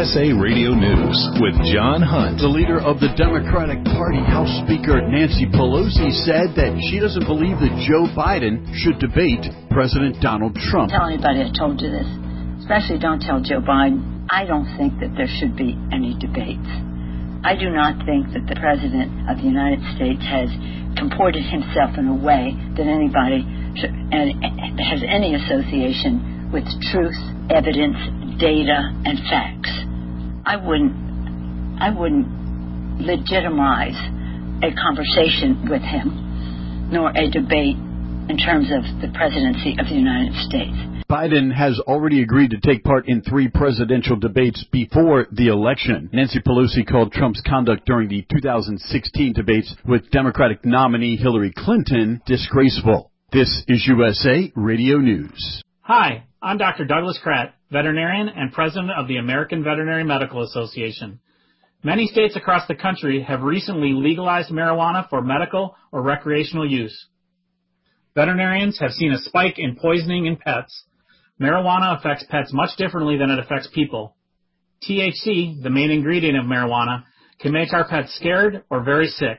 USA Radio News with John Hunt. The leader of the Democratic Party, House Speaker Nancy Pelosi, said that she doesn't believe that Joe Biden should debate President Donald Trump. Tell anybody I told you this, especially don't tell Joe Biden. I don't think that there should be any debates. I do not think that the President of the United States has comported himself in a way that anybody has any association with truth, evidence, data, and facts. I wouldn't legitimize a conversation with him, nor a debate in terms of the presidency of the United States. Biden has already agreed to take part in 3 presidential debates before the election. Nancy Pelosi called Trump's conduct during the 2016 debates with Democratic nominee Hillary Clinton disgraceful. This is USA Radio News. Hi, I'm Dr. Douglas Kratt, veterinarian and president of the American Veterinary Medical Association. Many states across the country have recently legalized marijuana for medical or recreational use. Veterinarians have seen a spike in poisoning in pets. Marijuana affects pets much differently than it affects people. THC, the main ingredient of marijuana, can make our pets scared or very sick.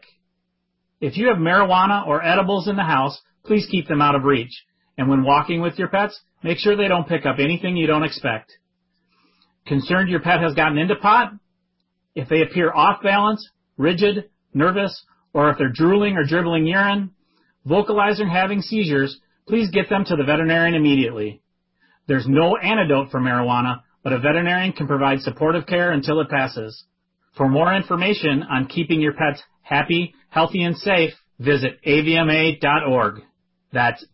If you have marijuana or edibles in the house, please keep them out of reach. And when walking with your pets, make sure they don't pick up anything you don't expect. Concerned your pet has gotten into pot? If they appear off balance, rigid, nervous, or if they're drooling or dribbling urine, vocalizing or having seizures, please get them to the veterinarian immediately. There's no antidote for marijuana, but a veterinarian can provide supportive care until it passes. For more information on keeping your pets happy, healthy, and safe, visit avma.org. That's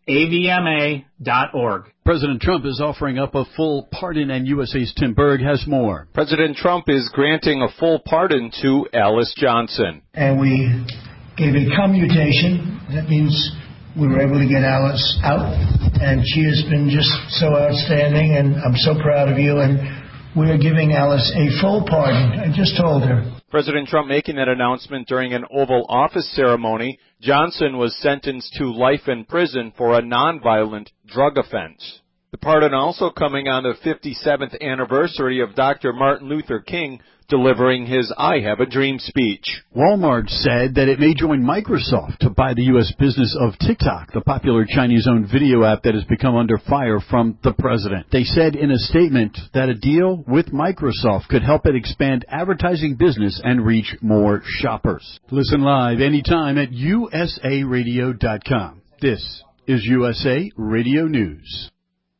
avma.org. President Trump is offering up a full pardon, and USA's Tim Berg has more. President Trump is granting a full pardon to Alice Johnson. And we gave a commutation. That means we were able to get Alice out, and she has been just so outstanding, and I'm so proud of you, and we are giving Alice a full pardon. I just told her. President Trump making that announcement during an Oval Office ceremony. Johnson was sentenced to life in prison for a nonviolent drug offense. The pardon also coming on the 57th anniversary of Dr. Martin Luther King delivering his I Have a Dream speech. Walmart said that it may join Microsoft to buy the U.S. business of TikTok, the popular Chinese-owned video app that has become under fire from the president. They said in a statement that a deal with Microsoft could help it expand advertising business and reach more shoppers. Listen live anytime at usaradio.com. This is USA Radio News.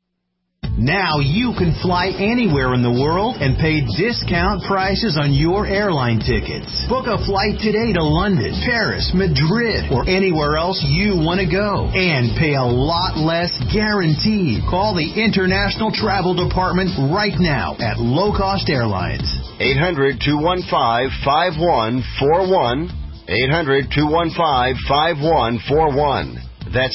Now you can fly anywhere in the world and pay discount prices on your airline tickets. Book a flight today to London, Paris, Madrid, or anywhere else you want to go. And pay a lot less guaranteed. Call the International Travel Department right now at Low Cost Airlines. 800-215-5141. 800-215-5141. That's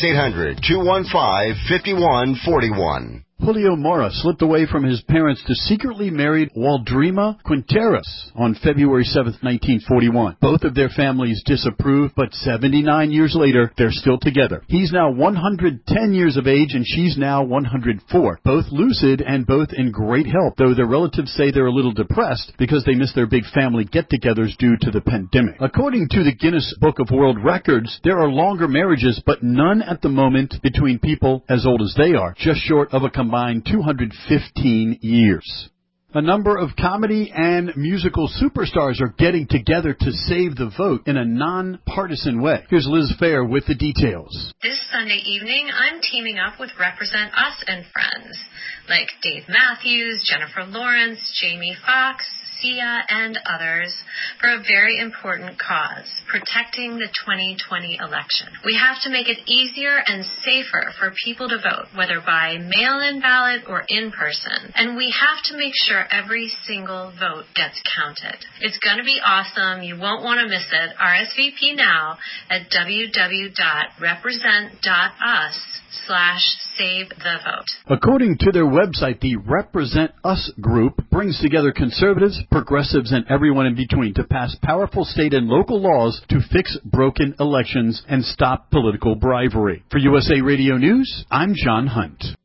800-215-5141. Julio Mora slipped away from his parents to secretly marry Waldrima Quinteros on February 7, 1941. Both of their families disapproved, but 79 years later, they're still together. He's now 110 years of age, and she's now 104. Both lucid and both in great health, though their relatives say they're a little depressed because they miss their big family get-togethers due to the pandemic. According to the Guinness Book of World Records, there are longer marriages, but none at the moment between people as old as they are, just short of a combined 215 years. A number of comedy and musical superstars are getting together to save the vote in a nonpartisan way. Here's Liz Fair with the details. This Sunday evening, I'm teaming up with Represent Us and friends, like Dave Matthews, Jennifer Lawrence, Jamie Foxx, Sia, and others, for a very important cause, protecting the 2020 election. We have to make it easier and safer for people to vote, whether by mail-in ballot or in person. And we have to make sure every single vote gets counted. It's going to be awesome. You won't want to miss it. RSVP now at www.represent.us/save-the-vote. According to their website, the Represent Us group brings together conservatives, progressives, and everyone in between to pass powerful state and local laws to fix broken elections and stop political bribery. For USA Radio News, I'm John Hunt.